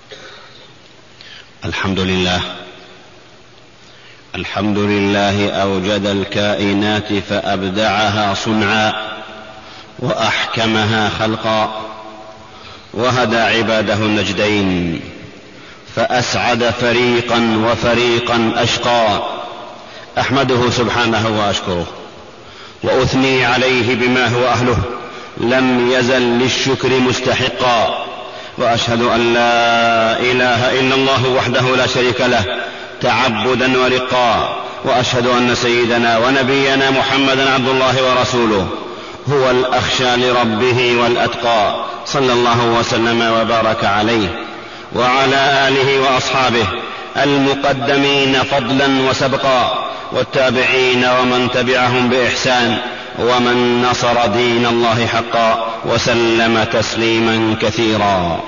الحمد لله أوجد الكائنات فأبدعها صنعا وأحكمها خلقا، وهدى عباده النجدين فأسعد فريقا وفريقا أشقى. أحمده سبحانه وأشكره وأثني عليه بما هو أهله، لم يزل للشكر مستحقا، وأشهد أن لا إله إلا الله وحده لا شريك له تعبدا ورقا، وأشهد أن سيدنا ونبينا محمدا عبد الله ورسوله، هو الأخشى لربه والأتقى، صلى الله وسلم وبارك عليه وعلى آله وأصحابه المقدمين فضلا وسبقا، والتابعين ومن تبعهم بإحسان، ومن نصر دين الله حقا، وسلم تسليما كثيرا.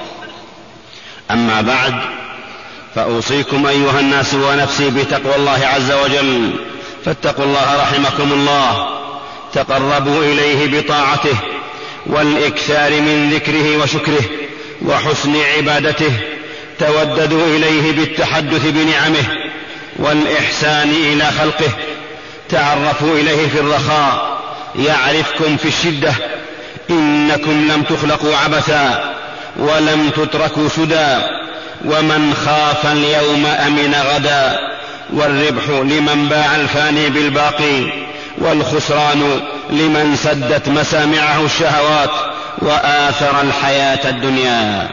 أما بعد، فأوصيكم أيها الناس ونفسي بتقوى الله عز وجل، فاتقوا الله رحمكم الله، تقربوا إليه بطاعته والإكثار من ذكره وشكره وحسن عبادته، توددوا إليه بالتحدث بنعمه والإحسان إلى خلقه، تعرفوا إليه في الرخاء يعرفكم في الشدة، إنكم لم تخلقوا عبثا ولم تتركوا سدى، ومن خاف اليوم أمن غدا، والربح لمن باع الفاني بالباقي، والخسران لمن سدت مسامعه الشهوات وآثر الحياة الدنيا.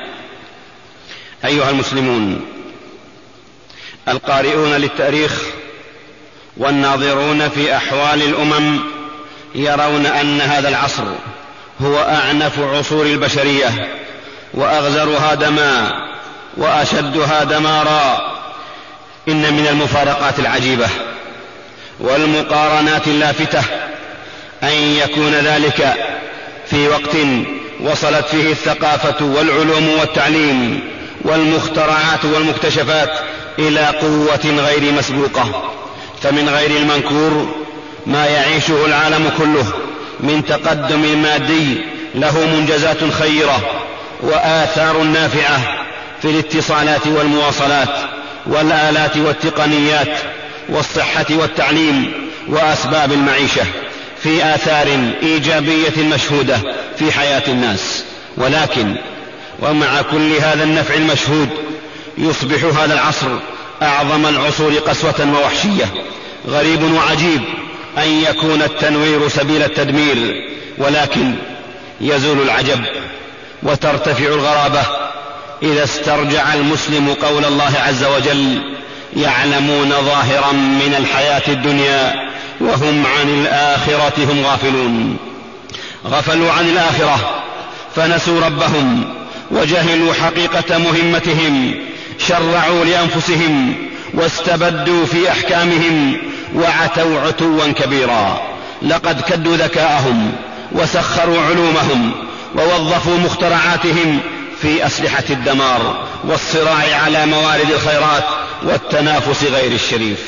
أيها المسلمون، القارئون للتاريخ والناظرون في أحوال الأمم يرون أن هذا العصر هو أعنف عصور البشرية، وأغزرها دماء وأشدها دمارا. إن من المفارقات العجيبة والمقارنات اللافتة أن يكون ذلك في وقت وصلت فيه الثقافة والعلوم والتعليم والمخترعات والمكتشفات إلى قوة غير مسبوقة، فمن غير المنكور ما يعيشه العالم كله من تقدم مادي له منجزات خيرة وآثار نافعة في الاتصالات والمواصلات والآلات والتقنيات والصحة والتعليم وأسباب المعيشة، في آثار إيجابية مشهودة في حياة الناس. ولكن ومع كل هذا النفع المشهود يصبح هذا العصر أعظم العصور قسوة ووحشية. غريب وعجيب أن يكون التنوير سبيل التدمير، ولكن يزول العجب وترتفع الغرابة إذا استرجع المسلم قول الله عز وجل: يعلمون ظاهرا من الحياة الدنيا وهم عن الآخرة هم غافلون. غفلوا عن الآخرة فنسوا ربهم وجهلوا حقيقة مهمتهم، شرعوا لأنفسهم واستبدوا في أحكامهم وعتوا عتوا كبيرا. لقد كدوا ذكاءهم وسخروا علومهم ووظفوا مخترعاتهم في أسلحة الدمار والصراع على موارد الخيرات والتنافس غير الشريف.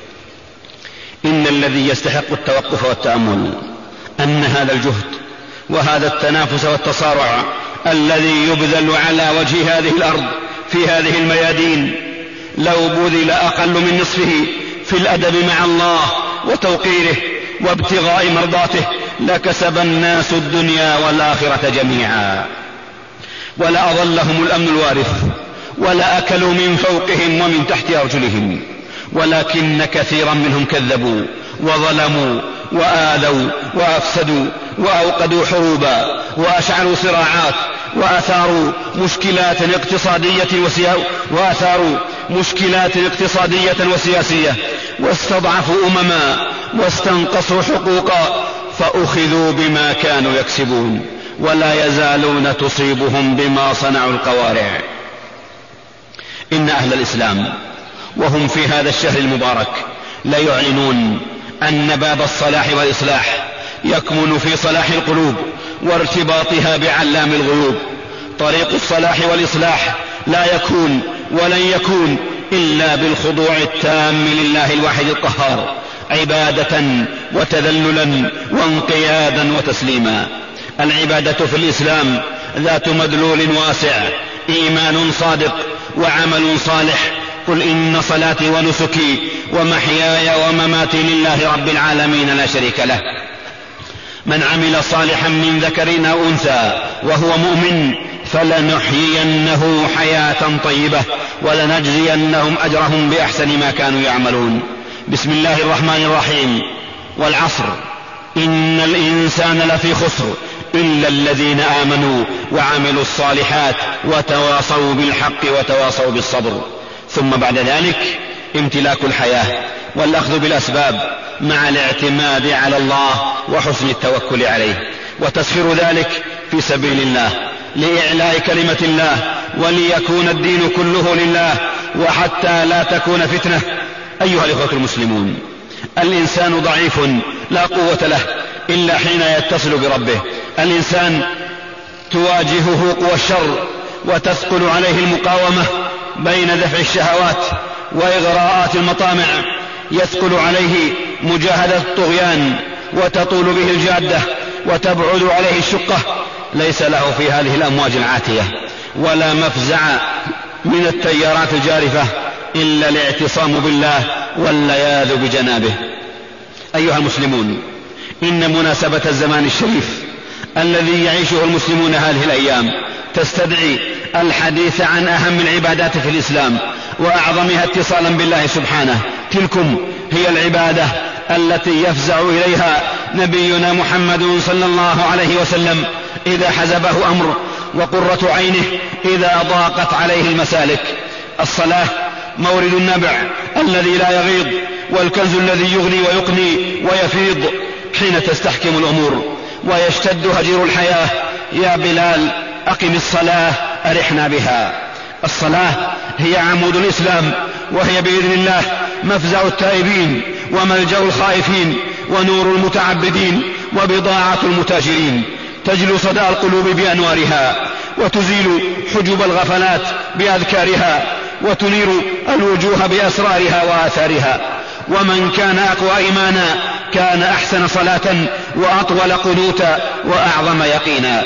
إن الذي يستحق التوقف والتأمل أن هذا الجهد وهذا التنافس والتصارع الذي يبذل على وجه هذه الأرض في هذه الميادين لو بذل أقل من نصفه في الأدب مع الله وتوقيره وابتغاء مرضاته لكسب الناس الدنيا والآخرة جميعا، ولا أظلهم الأمن الوارث، ولا أكلوا من فوقهم ومن تحت أرجلهم، ولكن كثيرا منهم كذبوا وظلموا وآذوا وأفسدوا وأوقدوا حروبا وأشعلوا صراعات وأثاروا مشكلات اقتصادية وسياسية واستضعفوا أمما واستنقصوا حقوقا، فأخذوا بما كانوا يكسبون ولا يزالون تصيبهم بما صنعوا القوارع. إن أهل الإسلام وهم في هذا الشهر المبارك لا يعلنون أن باب الصلاح والإصلاح يكمن في صلاح القلوب وارتباطها بعلام الغيوب. طريق الصلاح والإصلاح لا يكون ولن يكون إلا بالخضوع التام لله الواحد القهار، عبادة وتذللا وانقيادا وتسليما. العبادة في الإسلام ذات مدلول واسع، إيمان صادق وعمل صالح. قل إن صلاتي ونسكي ومحياي ومماتي لله رب العالمين لا شريك له. من عمل صالحا من ذكر أو أنثى وهو مؤمن فلنحيينه حياة طيبة ولنجزينهم أجرهم بأحسن ما كانوا يعملون. بسم الله الرحمن الرحيم. والعصر إن الإنسان لفي خسر إلا الذين آمنوا وعملوا الصالحات وتواصوا بالحق وتواصوا بالصبر. ثم بعد ذلك امتلاك الحياة والأخذ بالأسباب مع الاعتماد على الله وحسن التوكل عليه، وتسخير ذلك في سبيل الله لإعلاء كلمة الله وليكون الدين كله لله وحتى لا تكون فتنة. أيها الإخوة المسلمون، الإنسان ضعيف لا قوة له إلا حين يتصل بربه. الإنسان تواجهه قوى الشر وتثقل عليه المقاومة بين دفع الشهوات وإغراءات المطامع، يثقل عليه مجاهدة الطغيان وتطول به الجادة وتبعد عليه الشقة. ليس له في هذه الأمواج العاتية ولا مفزع من التيارات الجارفة إلا الاعتصام بالله واللياذ بجنابه. أيها المسلمون، إن مناسبة الزمان الشريف الذي يعيشه المسلمون هذه الأيام تستدعي الحديث عن أهم العبادات في الإسلام وأعظمها اتصالا بالله سبحانه. تلكم هي العبادة التي يفزع إليها نبينا محمد صلى الله عليه وسلم إذا حزبه أمر، وقرة عينه إذا ضاقت عليه المسالك. الصلاة مورد النبع الذي لا يغيض، والكنز الذي يغني ويقني ويفيض حين تستحكم الأمور ويشتد هجر الحياة. يا بلال أقم الصلاة أرحنا بها. الصلاة هي عمود الإسلام، وهي بإذن الله مفزع التائبين وملجأ الخائفين ونور المتعبدين وبضاعة المتاجرين. تجلو صدى القلوب بأنوارها وتزيل حجب الغفلات بأذكارها وتنير الوجوه بأسرارها وآثارها. ومن كان أقوى إيمانا كان أحسن صلاة وأطول قنوتا وأعظم يقينا.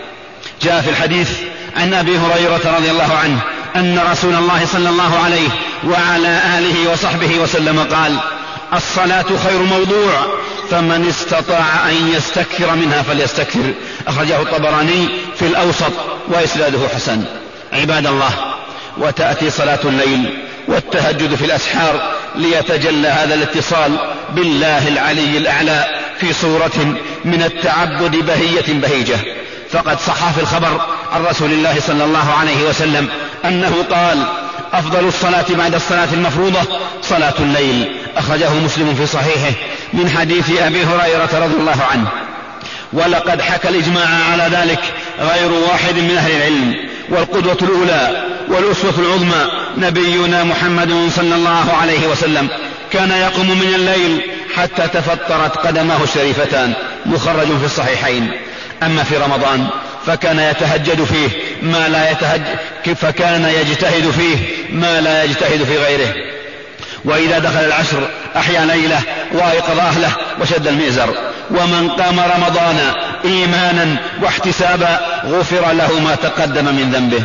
جاء في الحديث عن أبي هريرة رضي الله عنه أن رسول الله صلى الله عليه وعلى آله وصحبه وسلم قال: الصلاة خير موضوع، فمن استطاع أن يستكثر منها فليستكثر. أخرجه الطبراني في الأوسط وإسناده حسن. عباد الله، وتأتي صلاة الليل والتهجد في الأسحار ليتجلى هذا الاتصال بالله العلي الأعلى في صورة من التعبد بهية بهيجة. فقد صح في الخبر عن رسول الله صلى الله عليه وسلم أنه قال: أفضل الصلاة بعد الصلاة المفروضة صلاة الليل. أخرجه مسلم في صحيحه من حديث أبي هريرة رضي الله عنه. ولقد حكى الإجماع على ذلك غير واحد من أهل العلم، والقدوة الأولى والأسوة العظمى نبينا محمد صلى الله عليه وسلم كان يقوم من الليل حتى تفطرت قدماه الشريفتان، مخرج في الصحيحين. أما في رمضان فكان يتهجد فيه ما لا فكان يجتهد فيه ما لا يجتهد في غيره. وإذا دخل العشر أحيا ليله وأيقظ أهله وشد المئزر. ومن قام رمضان إيمانا واحتسابا غفر له ما تقدم من ذنبه.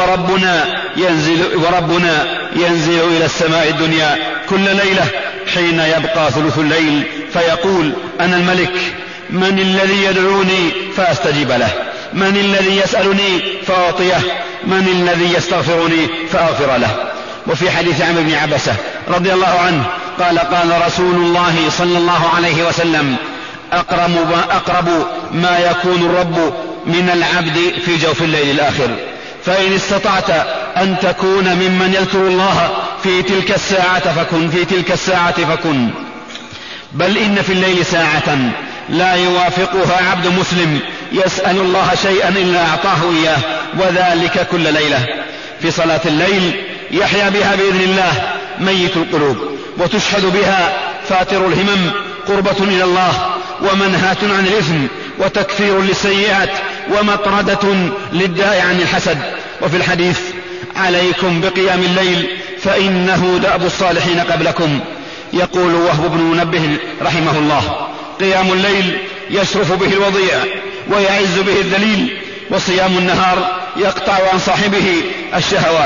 وربنا ينزل إلى السماء الدنيا كل ليلة حين يبقى ثلث الليل فيقول: أنا الملك، من الذي يدعوني فأستجيب له؟ من الذي يسألني فأعطيه؟ من الذي يستغفرني فأغفر له؟ وفي حديث عمرو بن عبسة رضي الله عنه قال: قال رسول الله صلى الله عليه وسلم: أقرب ما يكون الرب من العبد في جوف الليل الآخر، فإن استطعت أن تكون ممن يذكر الله في تلك الساعة فكن. بل إن في الليل ساعة لا يوافقها عبد مسلم يسأل الله شيئا إلا أعطاه إياه، وذلك كل ليلة. في صلاة الليل يحيا بها بإذن الله ميت القلوب، وتشهد بها فاتر الهمم، قربة إلى الله ومنهاة عن الإثم وتكفير للسيئات ومطردة للداء عن الحسد. وفي الحديث: عليكم بقيام الليل فإنه دأب الصالحين قبلكم. يقول وهب بن منبه رحمه الله: قيام الليل يشرف به الوضيع ويعز به الذليل، وصيام النهار يقطع عن صاحبه الشهوات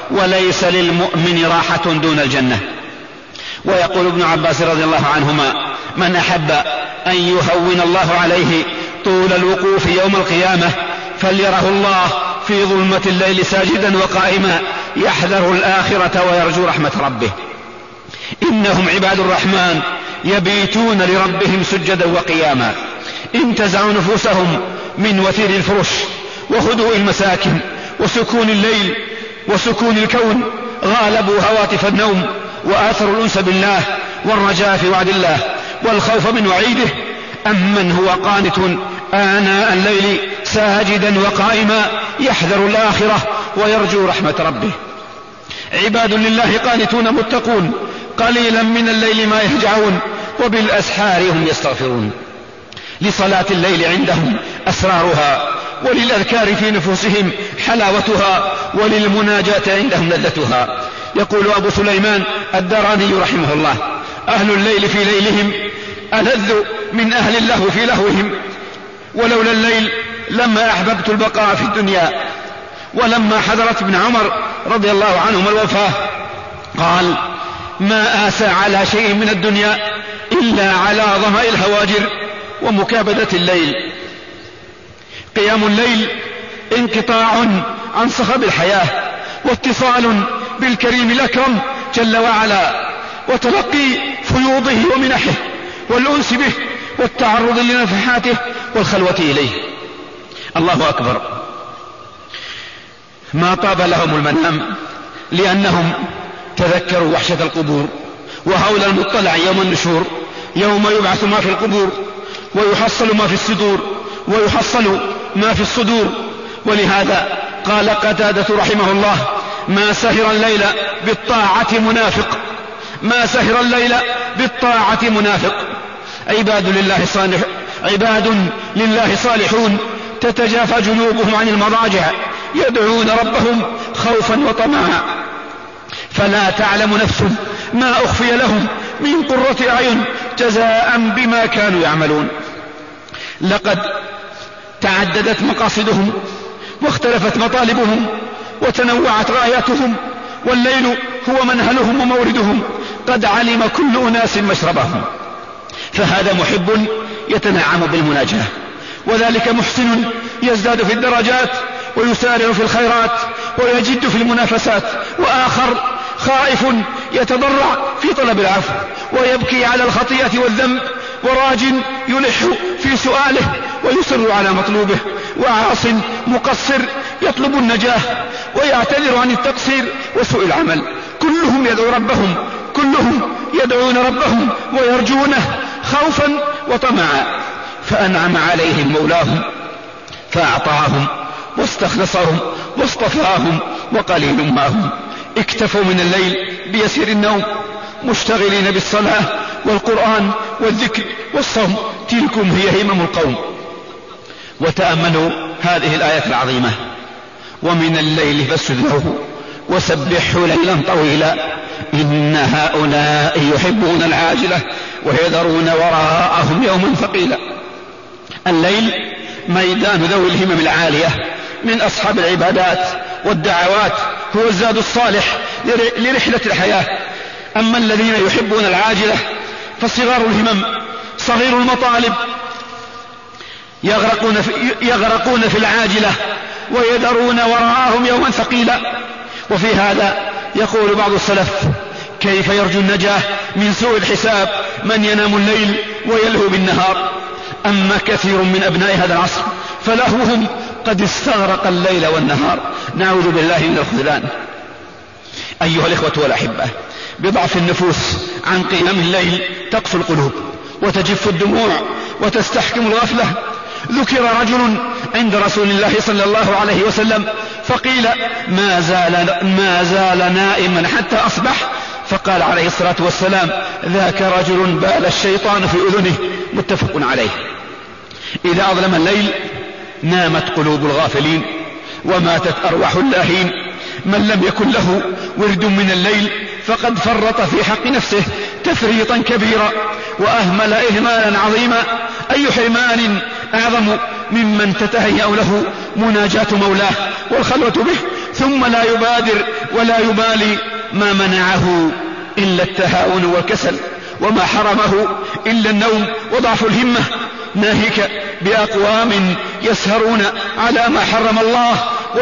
وليس للمؤمن راحة دون الجنة. ويقول ابن عباس رضي الله عنهما: من أحب أن يهون الله عليه طول الوقوف يوم القيامة فليره الله في ظلمة الليل ساجدا وقائما يحذر الآخرة ويرجو رحمة ربه. إنهم عباد الرحمن يبيتون لربهم سجدا وقياما، انتزعوا نفوسهم من وثير الفرش وهدوء المساكن وسكون الليل وسكون الكون، غالبوا هواتف النوم وآثروا الأنس بالله والرجاء في وعد الله والخوف من وعيده. أمن هو قانت آناء الليل ساجدا وقائما يحذر الآخرة ويرجو رحمة ربه. عباد لله قانتون متقون قليلا من الليل ما يهجعون وبالأسحار هم يستغفرون. لصلاة الليل عندهم أسرارها، وللأذكار في نفوسهم حلاوتها، وللمناجاة عندهم لذتها. يقول أبو سليمان الدراني رحمه الله: أهل الليل في ليلهم ألذ من أهل اللهو في لهوهم، ولولا الليل لما أحببت البقاء في الدنيا. ولما حضرت ابن عمر رضي الله عنهما الوفاة قال: ما آسى على شيء من الدنيا إلا على ظمأ الهواجر ومكابدة الليل. قيام الليل انقطاع عن صخب الحياة، واتصال بالكريم الأكرم جل وعلا، وتلقي فيوضه ومنحه، والأنس به، والتعرض لنفحاته، والخلوة إليه. الله أكبر. ما طاب لهم المنام لأنهم تذكروا وحشة القبور وهول المطلع يوم النشور، يوم يبعث ما في القبور ويحصل ما في الصدور ويحصل ما في الصدور. ولهذا قال قتادة رحمه الله: ما سهر الليل بالطاعة منافق، ما سهر الليل بالطاعة منافق. عباد لله صالحون تتجافى جنوبهم عن المضاجع يدعون ربهم خوفا وطمعا، فلا تعلم نفس ما أخفي لهم من قرة أعين جزاء بما كانوا يعملون. لقد تعددت مقاصدهم واختلفت مطالبهم وتنوعت غاياتهم، والليل هو منهلهم وموردهم. قد علم كل أناس مشربهم، فهذا محب يتنعم بالمناجاة، وذلك محسن يزداد في الدرجات ويسارع في الخيرات ويجد في المنافسات، وآخر خائف يتضرع في طلب العفو ويبكي على الخطيئة والذنب، وراج يلح في سؤاله ويصر على مطلوبه، وعاص مقصر يطلب النجاة ويعتذر عن التقصير وسوء العمل. كلهم يدعون ربهم ويرجونه خوفا وطمعا، فأنعم عليهم مولاهم فأعطاهم واستخلصهم واصطفاهم، وقليل ما هم. اكتفوا من الليل بيسير النوم مشتغلين بالصلاة والقرآن والذكر والصوم، تلكم هي همم القوم. وتأملوا هذه الآية العظيمة: ومن الليل فاسجد له وسبحه ليلا طويلا إن هؤلاء يحبون العاجلة ويذرون وراءهم يوما ثقيلا. الليل ميدان ذوي الهمم العالية من أصحاب العبادات والدعوات، هو الزاد الصالح لرحلة الحياة. أما الذين يحبون العاجلة فصغار الهمم صغير المطالب يغرقون في العاجلة ويذرون وراءهم يوما ثقيلا. وفي هذا يقول بعض السلف: كيف يرجو النجاة من سوء الحساب من ينام الليل ويلهو بالنهار؟ أما كثير من أبناء هذا العصر فلهوهم قد استغرق الليل والنهار، نعوذ بالله من الخذلان. أيها الإخوة والأحبة، بضعف النفوس عن قيام الليل تقسو القلوب وتجف الدموع وتستحكم الغفلة. ذكر رجل عند رسول الله صلى الله عليه وسلم فقيل: ما زال نائما حتى أصبح، فقال عليه الصلاة والسلام: ذاك رجل بال الشيطان في أذنه. متفق عليه. إذا أظلم الليل نامت قلوب الغافلين وماتت أرواح اللاهين. من لم يكن له ورد من الليل فقد فرط في حق نفسه تفريطا كبيرا وأهمل إهمالا عظيما. أي حرمان أعظم ممن تتهيأ له مناجاة مولاه والخلوة به ثم لا يبادر ولا يبالي ما منعه إلا التهاون والكسل، وما حرمه إلا النوم وضعف الهمة. ناهيك بأقوام يسهرون على ما حرم الله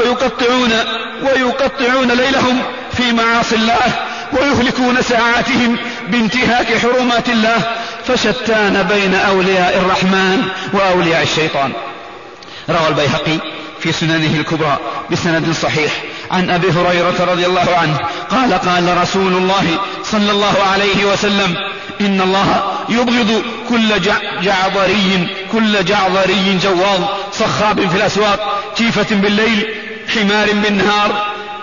ويقطعون ليلهم في معاصي الله، ويهلكون ساعاتهم بانتهاك حرمات الله، فشتان بين أولياء الرحمن وأولياء الشيطان. روى البيهقي في سننه الكبرى بسند صحيح عن أبي هريرة رضي الله عنه قال: قال رسول الله صلى الله عليه وسلم: إن الله يبغض كل جعظري جواظ صخاب في الأسواق، جيفة بالليل، حمار بالنهار،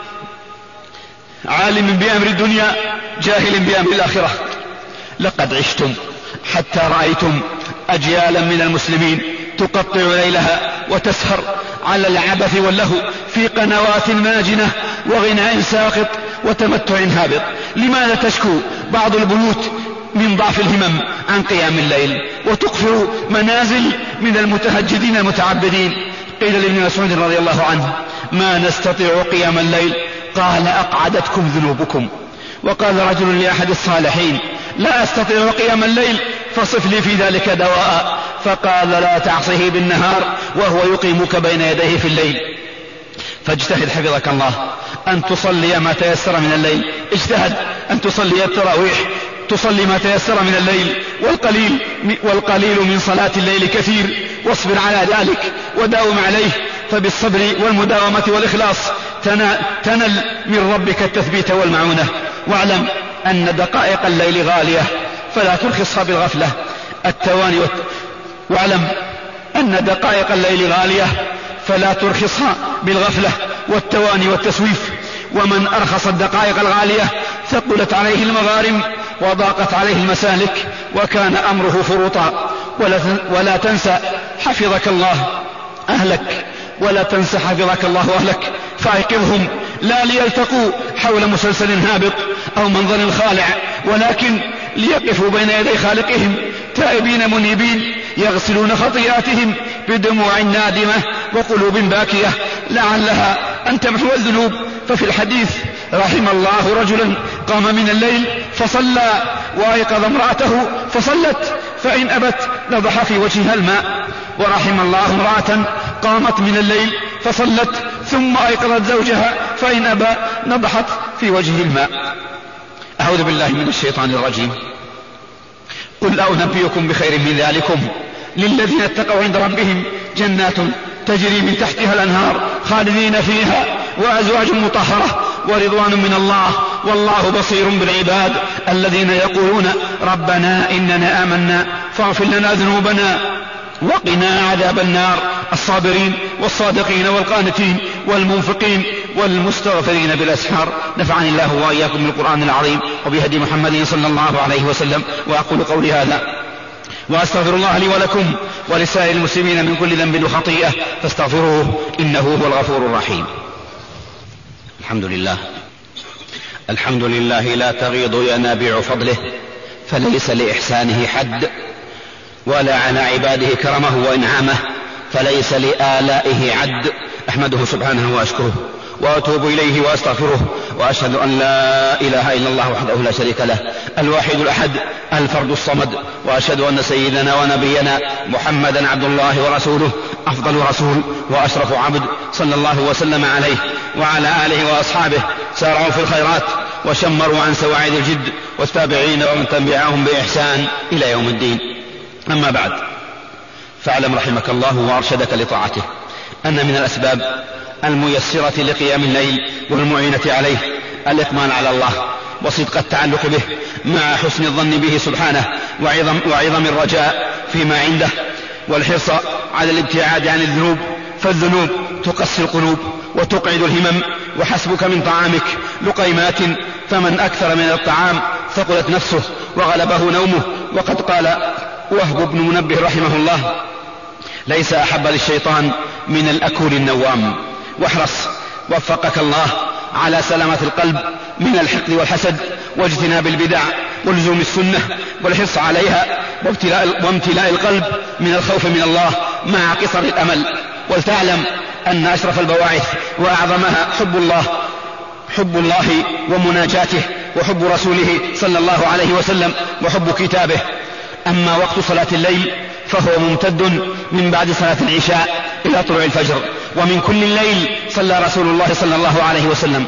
عالم بأمر الدنيا، جاهل بأمر الآخرة. لقد عشتم حتى رأيتم أجيالا من المسلمين تقطع ليلها وتسهر على العبث واللهو في قنوات ماجنة وغناء ساقط وتمتع هابط. لماذا تشكو بعض البيوت من ضعف الهمم عن قيام الليل وتقفر منازل من المتهجدين المتعبدين؟ قيل لابن مسعود رضي الله عنه: ما نستطيع قيام الليل. قال: أقعدتكم ذنوبكم. وقال رجل لأحد الصالحين: لا أستطيع قيام الليل، فصف لي في ذلك دواء. فقال: لا تعصه بالنهار وهو يقيمك بين يديه في الليل. فاجتهد حفظك الله أن تصلي ما تيسر من الليل. اجتهد أن تصلي التراويح، تصلي ما تيسر من الليل، والقليل من صلاة الليل كثير. واصبر على ذلك وداوم عليه، فبالصبر والمداومة والإخلاص تنل من ربك التثبيت والمعونة. واعلم أن دقائق الليل غالية فلا ترخصها بالغفلة. واعلم أن دقائق الليل غالية فلا ترخصها بالغفلة والتواني والتسويف. ومن أرخص الدقائق الغالية ثقلت عليه المغارم وضاقت عليه المسالك وكان أمره فرطا. ولا تنسى حفظك الله أهلك، ولا تنسى حفظك الله أهلك، فأيقظهم لا ليلتقوا حول مسلسل هابط أو منظر خالع، ولكن ليقفوا بين يدي خالقهم تائبين منيبين يغسلون خطيئاتهم بدموع نادمة وقلوب باكية لعلها أن تمحو الذنوب. ففي الحديث: رحم الله رجلا قام من الليل فصلى وأيقظ امرأته فصلت، فإن أبت نضح في وجهها الماء. ورحم الله امرأة قامت من الليل فصلت ثم أيقظت زوجها، فإن أبى نضحت في وجهه الماء. أعوذ بالله من الشيطان الرجيم. قل أنبئكم بخير من ذلكم للذين اتقوا عند ربهم جنات تجري من تحتها الأنهار خالدين فيها، وأزواج مطهرة، ورضوان من الله، والله بصير بالعباد. الذين يقولون: ربنا إننا آمنا فاغفر لنا ذنوبنا وقنا عذاب النار. الصابرين والصادقين والقانتين والمنفقين والمستغفرين بالأسحار. نفعني الله وإياكم بالقرآن العظيم وبهدي محمد صلى الله عليه وسلم. وأقول قولي هذا وأستغفر الله لي ولكم ولسائر المسلمين من كل ذنب وخطيئة فاستغفروه إنه هو الغفور الرحيم. الحمد لله لا تغيض ينابيع فضله، فليس لإحسانه حد، ولا على عباده كرمه وإنعامه، فليس لآلائه عد. أحمده سبحانه وأشكره وأتوب إليه وأستغفره، وأشهد أن لا إله إلا الله وحده لا شريك له الواحد الأحد الفرد الصمد، وأشهد أن سيدنا ونبينا محمدا عبد الله ورسوله، أفضل رسول وأشرف عبد، صلى الله وسلم عليه وعلى آله وأصحابه سارعوا في الخيرات وشمروا عن سواعد الجد، والتابعين ومن تبعهم بإحسان إلى يوم الدين. أما بعد، فاعلم رحمك الله وأرشدك لطاعته أن من الأسباب الميسرة لقيام الليل والمعينة عليه الإقبال على الله وصدق التعلق به مع حسن الظن به سبحانه وعظم الرجاء فيما عنده، والحرص على الابتعاد عن الذنوب، فالذنوب تقسي القلوب وتقعد الهمم. وحسبك من طعامك لقيمات، فمن أكثر من الطعام ثقلت نفسه وغلبه نومه. وقد قال وهب بن منبه رحمه الله: ليس أحب للشيطان من الأكل النوام. واحرص وفقك الله على سلامة القلب من الحقد والحسد واجتناب البدع ولزوم السنة والحرص عليها وامتلاء القلب من الخوف من الله مع قصر الأمل. ولتعلم أن أشرف البواعث وأعظمها حب الله، حب الله ومناجاته وحب رسوله صلى الله عليه وسلم وحب كتابه. أما وقت صلاة الليل فهو ممتد من بعد صلاة العشاء إلى طلوع الفجر، ومن كل الليل صلى رسول الله صلى الله عليه وسلم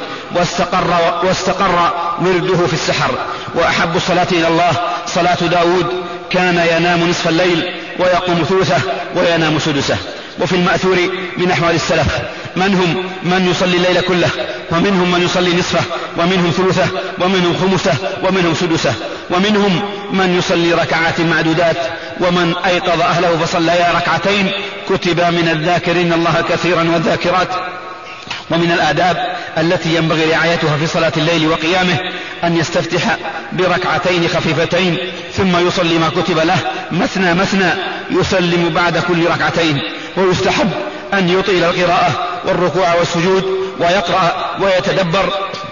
واستقر ورده في السحر. وأحب الصلاة إلى الله صلاة داود، كان ينام نصف الليل ويقوم ثلثه وينام سدسه. وفي المأثور من أحوال السلف من يصلي الليل كله، ومنهم من يصلي نصفه، ومنهم ثلثه، ومنهم خمسه، ومنهم سدسه، ومنهم من يصلي ركعات معدودات. ومن أيقظ أهله فصليا ركعتين كتب من الذاكرين الله كثيرا والذاكرات. ومن الآداب التي ينبغي رعايتها في صلاة الليل وقيامه أن يستفتح بركعتين خفيفتين ثم يصلي ما كتب له مثنى مثنى، يسلم بعد كل ركعتين. ويستحب أن يطيل القراءة والركوع والسجود ويقرأ ويتدبر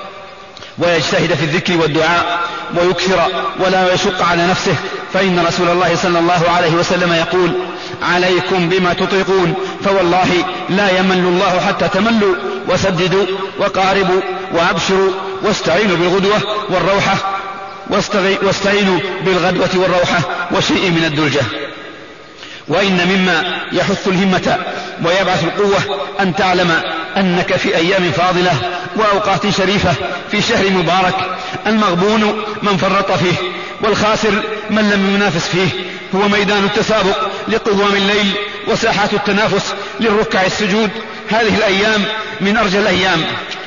ويجتهد في الذكر والدعاء ويكثر ولا يشق على نفسه، فإن رسول الله صلى الله عليه وسلم يقول: عليكم بما تطيقون، فوالله لا يمل الله حتى تملوا، وسددوا وقاربوا وأبشروا، واستعينوا بالغدوة والروحة واستعينوا بالغدوة والروحة وشيء من الدلجة. وإن مما يحث الهمة ويبعث القوة أن تعلم أنك في أيام فاضلة وأوقات شريفة في شهر مبارك. المغبون من فرط فيه، والخاسر من لم ينافس فيه. هو ميدان التسابق لقوام الليل وساحات التنافس للركع السجود. هذه الأيام من أرجى الأيام،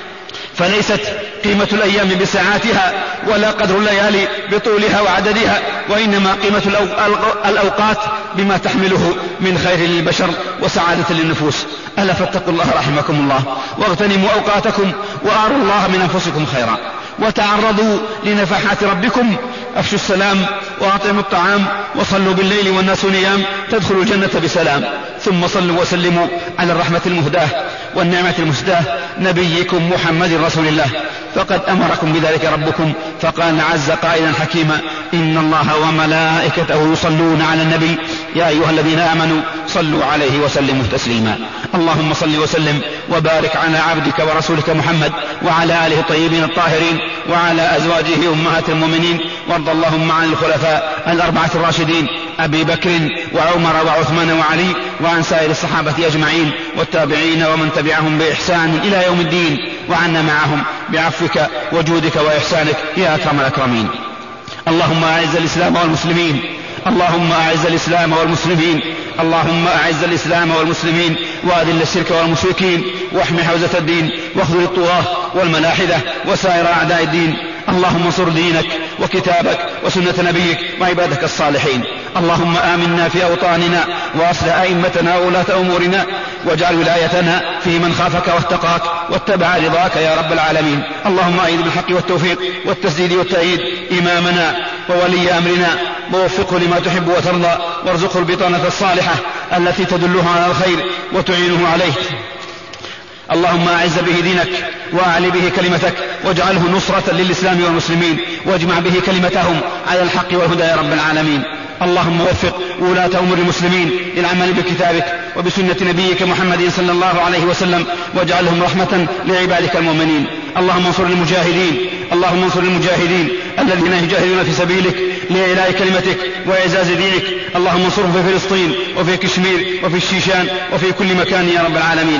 فليست قيمة الأيام بساعاتها ولا قدر الليالي بطولها وعددها، وإنما قيمة الأوقات بما تحمله من خير للبشر وسعادة للنفوس. ألا فاتقوا الله رحمكم الله، واغتنموا أوقاتكم، وأروا الله من أنفسكم خيرا، وتعرضوا لنفحات ربكم. أفشوا السلام وأطعموا الطعام، وصلوا بالليل والناس نيام، تدخلوا الجنة بسلام. ثم صلوا وسلموا على الرحمة المهداة والنعمة المسداة نبيكم محمد رسول الله، فقد أمركم بذلك ربكم، فقال عز قائلا حكيما: إن الله وملائكته يصلون على النبي يا أيها الذين آمنوا صلوا عليه وسلموا تسليما. اللهم صل وسلم وبارك على عبدك ورسولك محمد وعلى آله الطيبين الطاهرين وعلى أزواجه أمهات المؤمنين، وارض اللهم عن الخلفاء الأربعة الراشدين أبي بكر وعمر وعثمان وعلي، وعن سائر الصحابة أجمعين والتابعين ومن تبعهم بإحسان إلى يوم الدين، وعنا معهم بعفوك وجودك وإحسانك يا أكرم الأكرمين. اللهم أعز الإسلام والمسلمين، اللهم أعز الإسلام والمسلمين، اللهم أعز الإسلام والمسلمين، وأذل الشرك والمشركين، واحمي حوزة الدين، واخذل الطغاة والملاحدة وسائر أعداء الدين. اللهم انصر دينك وكتابك وسنة نبيك وعبادك الصالحين. اللهم آمنا في أوطاننا، وأصلح أئمتنا وولاة أمورنا، واجعل ولايتنا في من خافك واتقاك واتبع رضاك يا رب العالمين. اللهم أيد بالحق والتوفيق والتسديد والتأييد إمامنا وولي أمرنا، ووفقه لما تحب وترضى، وارزقه البطانة الصالحة التي تدله على الخير وتعينه عليه. اللهم أعز به دينك وأعلي به كلمتك، واجعله نصرة للإسلام والمسلمين، واجمع به كلمتهم على الحق والهدى يا رب العالمين. اللهم وفق ولاة أمور المسلمين للعمل بكتابك وبسنة نبيك محمد صلى الله عليه وسلم، واجعلهم رحمة لعبادك المؤمنين. اللهم انصر المجاهدين، اللهم انصر المجاهدين الذين يجاهدون في سبيلك لإعلاء كلمتك وإعزاز دينك. اللهم انصرهم في فلسطين وفي كشمير وفي الشيشان وفي كل مكان يا رب العالمين.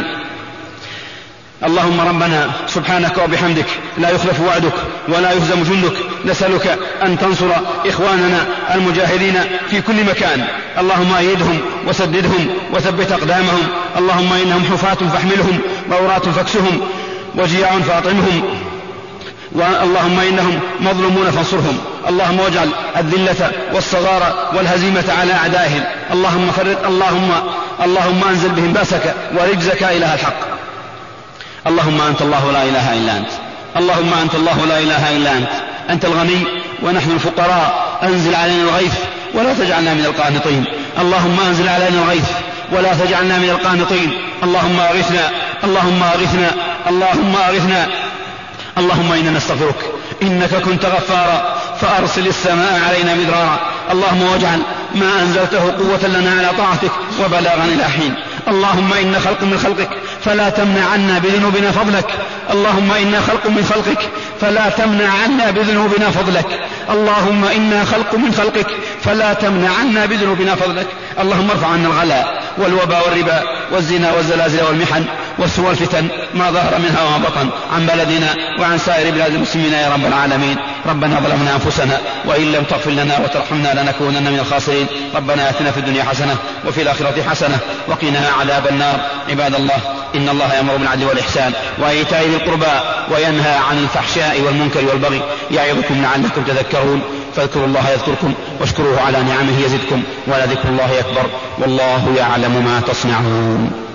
اللهم ربنا سبحانك وبحمدك لا يخلف وعدك ولا يهزم جندك، نسألك أن تنصر إخواننا المجاهدين في كل مكان. اللهم أيدهم وسددهم وثبت أقدامهم. اللهم إنهم حفاة فاحملهم، وعراة فاكسهم، وجياع فاطعمهم، اللهم إنهم مظلومون فانصرهم. اللهم واجعل الذلة والصغار والهزيمة على أعدائهم. اللهم فرد، اللهم أنزل بهم بأسك ورجزك إله الحق. اللهم أنت الله لا إله إلا أنت، اللهم أنت الله لا إله إلا أنت، أنت الغني ونحن الفقراء. أنزل علينا الغيث ولا تجعلنا من القانطين. اللهم أنزل علينا الغيث ولا تجعلنا من القانطين. اللهم أغثنا، اللهم أغثنا، اللهم أغثنا. اللهم إنا نستغفرك، إنك كنت غفارا، فأرسل السماء علينا مدرارا. اللهم واجعل ما أنزلته قوة لنا على طاعتك وبلاغا إلى حين. اللهم إنا خلق من خلقك فلا تمنع عنا بذنوبنا فضلك. اللهم إنا خلق من خلقك فلا تمنع عنا بذنوبنا فضلك. اللهم إنا خلق من خلقك فلا تمنع عنا بذنوبنا فضلك. اللهم ارفع عنا الغلاء والوباء والربا والزنا والزلازل والمحن والسوء والفتن ما ظهر منها وما بطن عن بلدنا وعن سائر بلاد المسلمين يا رب العالمين. ربنا ظلمنا أنفسنا وإن لم تغفر لنا وترحمنا لنكونن من الخاسرين. ربنا آتنا في الدنيا حسنة وفي الآخرة حسنة وقنا عذاب النار. عباد الله إن الله يأمر بالعدل والإحسان وإيتاء ذي القربى وينهى عن الفحشاء والمنكر والبغي يعظكم لعلكم تذكرون. فاذكروا الله يذكركم واشكروه على نعمه يزدكم ولذكر الله أكبر والله يعلم ما تصنعون.